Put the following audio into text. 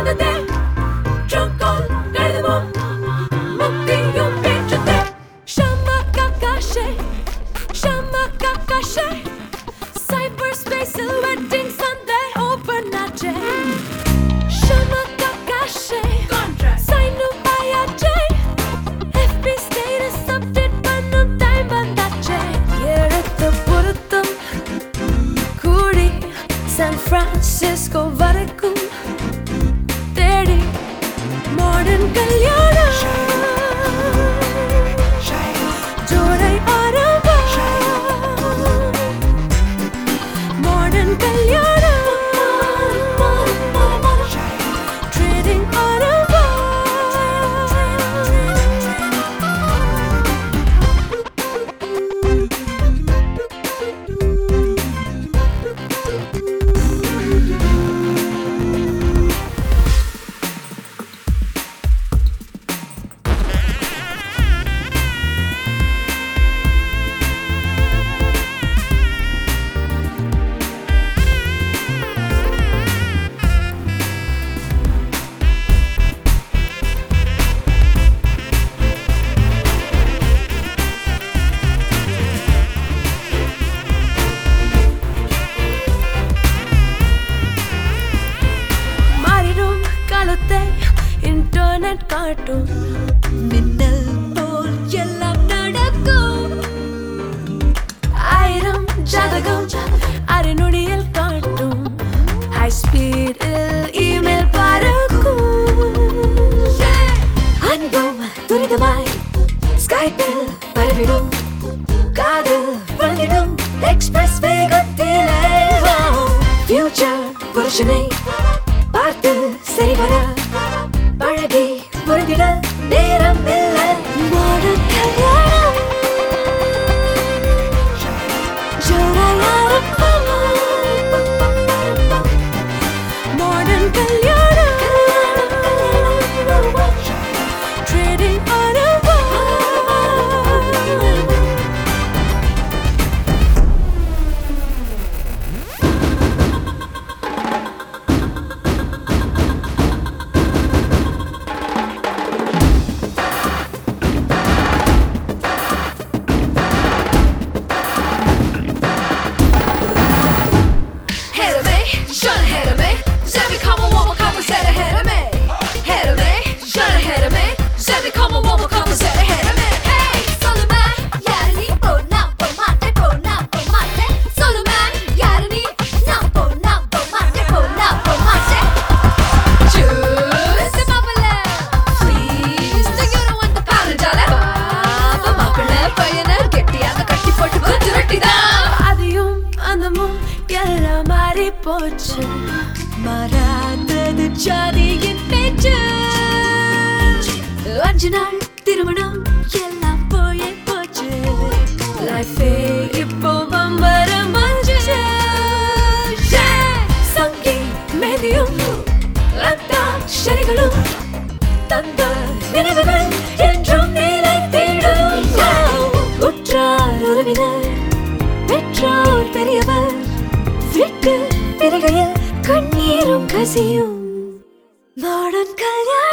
Cyberspace wedding Sunday overnight. Shama Kakashe, Sainu Bayache, FB status update pannu time bandache. Yerathu Purutham Kudi San Francisco varakum thedi modern kalyana jorai arava modern kalyana trading arava internet cartoon minnal pol ellam nadakkum airam jadagam arinudiyal cartoon high speed email parakkum anbum thuridamai skype paravidum kaadal validum express vegathile future purushane பார்த்து சரிவர பழகி புரிந்திட நேரம் இல்லை modern கல்யாணம் ஜோராயாரப்பம் modern கல்யாணம் trading அரவா போச்சு மாறாதது ஜாதியின் பேச்சு 5 நாள் திருமணம் எல்லாம் போயே போச்சு லைஃபே இப்போ பம்பர மஞ்சு சங்கி மேதியும் லத்தா ஷரிகளும் தந்த நினைவுகள் என்றும் நிலை தேடும் உற்றார் உறவினர் பெற்றோர் பெரியவர் விட்டு பிறகையில் கண்ணீரும் கசியும் மாடர்ன் கல்யாணம்